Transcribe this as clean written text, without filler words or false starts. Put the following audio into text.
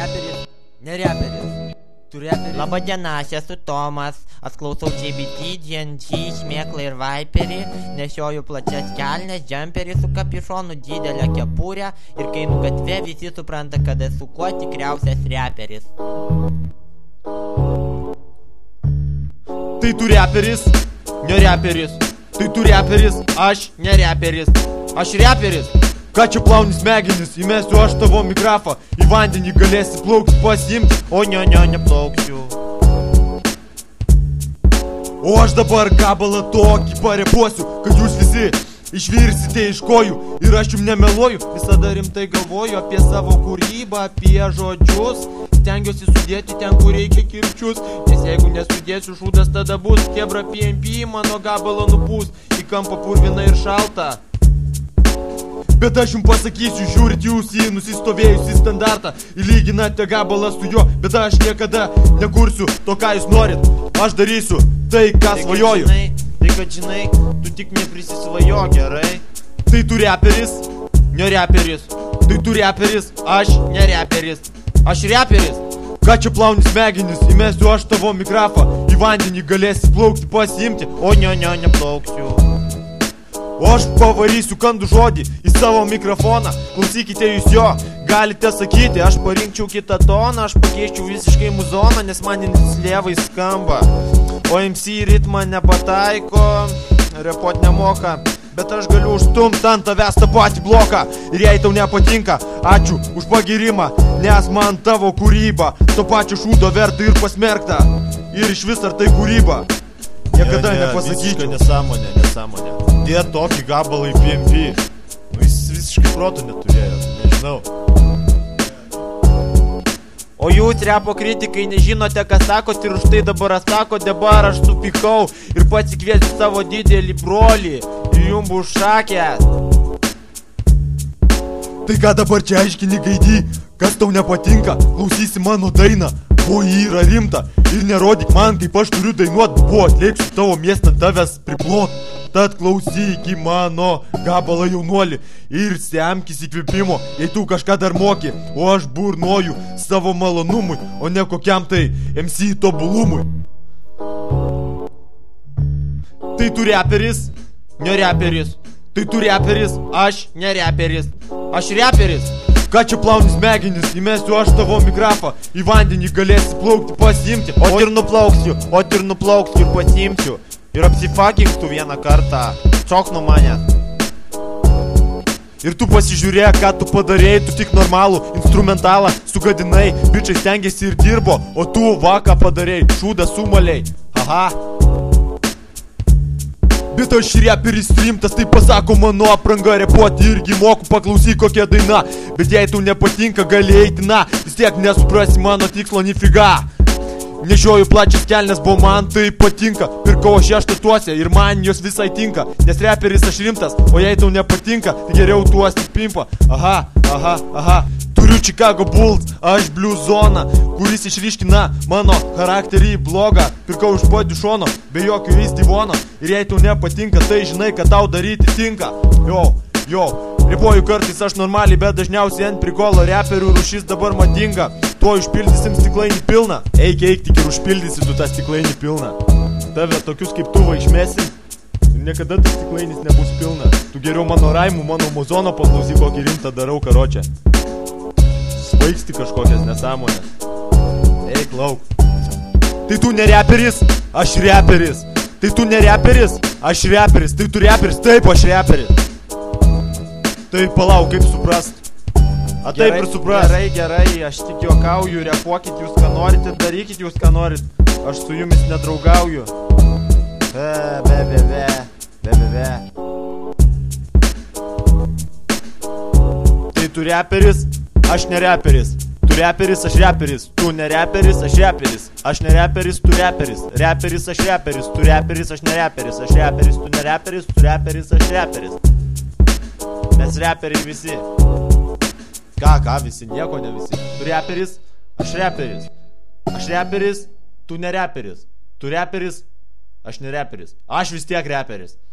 reperis? Ne reperis. Tu reperis? Labadiena, aš esu Tomas, aš klausau JBT, GNG, Šmėklą ir Viperį, nešioju plačias kelnes, džemperį su kapišonu, didelę kepurę ir kai einu gatve visi supranta, kad esu kuo tikriausias reperis. Tai tu reperis? Ne reperis. Tai tu reperis? Aš ne reperis. Aš reperis? Ką čia plauni smegenis? Įmesiu aš tavo mikrofą, į vandenį galėsi plaukti pasiimti. O neplauksiu. O aš dabar gabalą tokį parepuosiu, kad jūs visi išvirsite iš kojų. Ir aš jums nemeluoju, visada rimtai galvoju apie savo kūrybą, apie žodžius. Stengiuosi sudėti ten, kur reikia kirčius, nes jeigu nesudėsiu šūdas, tada bus kebra PMP, mano gabalą nupūs į kampą purviną ir šaltą. Bet aš jums pasakysiu, žiūrit jūs į nusistovėjusį standartą ir lyginate gabalą su juo, bet aš niekada nekursiu to, ką jūs norit. Aš darysiu tai, ką svajoju. Tai kad žinai, tu tik neprisisvajo, gerai? Tai tu reperis? Ne reperis. Tai tu reperis? Aš ne reperis. Aš reperis? Ką čia plauni smegenis? Įmesiu aš tavo mikrofą, į vandenį galėsi plaukti pasiimti. O neplauksiu. O aš pavarysiu kandų žodį į savo mikrofoną. Klausykite jūs jo, galite sakyti, aš parinkčiau kitą toną, aš pakeičiau visiškai muzoną, nes man jis lievai skamba. O MC ritmą nepataiko, repot nemoka, bet aš galiu užstumti ant tavęs tą patį bloką. Ir jei tau nepatinka, ačiū už pagirimą, nes man tavo kūryba to pačio šūdo verta ir pasmerkta. Ir iš vis ar tai kūryba? Niekada nepasakyčiau. Nesąmonė. Dėt tokį gabalą į PMP. Jis visiškai proto neturėjo, nežinau. O jūs, repo kritikai, nežinote, ką sakot ir už tai dabar atsako, dabar aš supykau ir pasikviesiu savo didelį brolį ir jums bus šakęs. Tai ką dabar čia aiškini gaidį, kas tau nepatinka, klausysi mano dainą, o ji yra rimta ir nerodyk man, kaip aš turiu dainuot, buvo atlėksiu tavo miestą tavęs priplot. Tad klausyk į mano gabalą jaunuolį ir semkis įkvėpimo, jei tu kažką dar moki, o aš burnoju savo malonumui, o ne kokiam tai MC tobulumui. Tai tu reperis? Ne reperis. Tai tu reperis? Aš ne reperis. Aš reperis? Ką čia plauni smegenis? Įmesiu aš tavo mikrofą, į vandenį galėsi plaukti pasiimti. O ir nuplauksiu ir pasiimsiu. Ir apsifakingstu vieną kartą. Čok nuo manęs. Ir tu pasižiūrėk, ką tu padarėjai, tu tik normalų instrumentalą sugadinai, bičiai stengiasi ir dirbo, o tu vaką padarėjai, šūdą sumaliai. Aha. Bet aš reperis rimtas, tai pasako mano apranga, repuoti irgi moku, paklausyk kokia daina. Bet jei tau nepatinka, gali eiti na, vis tiek nesuprasi mano tikslo nifiga. Nešioju plačias kelnes, bo man tai patinka. Pirkau aš ją štatuose ir man jos visai tinka, nes reperis aš rimtas, o jei tau nepatinka, tai geriau tuos tik pimpa. Aha. Turiu Chicago Bulls, aš Blue Zona, kuris išryškina mano charakterį blogą. Pirkau iš padišono, be jokio įstyvono. Ir jei tau nepatinka, tai žinai, kad tau daryti tinka. Jo, riboju kartais aš normaliai, bet dažniausiai ant prikolo reperių rūšis dabar madinga. Tuo užpildysim stiklainį pilną. Eik, tik ir užpildysi tu tą stiklainį pilną. Tave tokius kaip tu va išmesim ir niekada tas stiklainis nebus pilnas. Tu geriau mano raimų, mano muzono paklausyk, kokį rimtą darau karočią. Svaigsti kažkokias nesąmonės. Eik lauk. Tai tu ne reperis? Aš reperis. Tai tu ne reperis? Aš reperis. Tai tu reperis? Taip, aš reperis. Tai palauk, kaip suprast? A taip ir suprast. Gerai, aš tik juokauju, repuokit jūs ką norit ir darykit jūs ką norit. Aš su jumis nedraugauju. Be. Tai tu reperis? Aš ne reperis. Tu reperis, aš reperis. Tu ne reperis, aš reperis. Aš ne reperis, tu reperis. Reperis, aš reperis. Tu reperis, aš ne reperis. Aš reperis, tu ne reperis. Tu reperis, aš reperis. Mes reperiai visi. Ką visi, nieko ne visi. Tu reperis, aš reperis. Aš reperis, tu ne reperis. Tu reperis, aš ne reperis. Aš vis tiek reperis.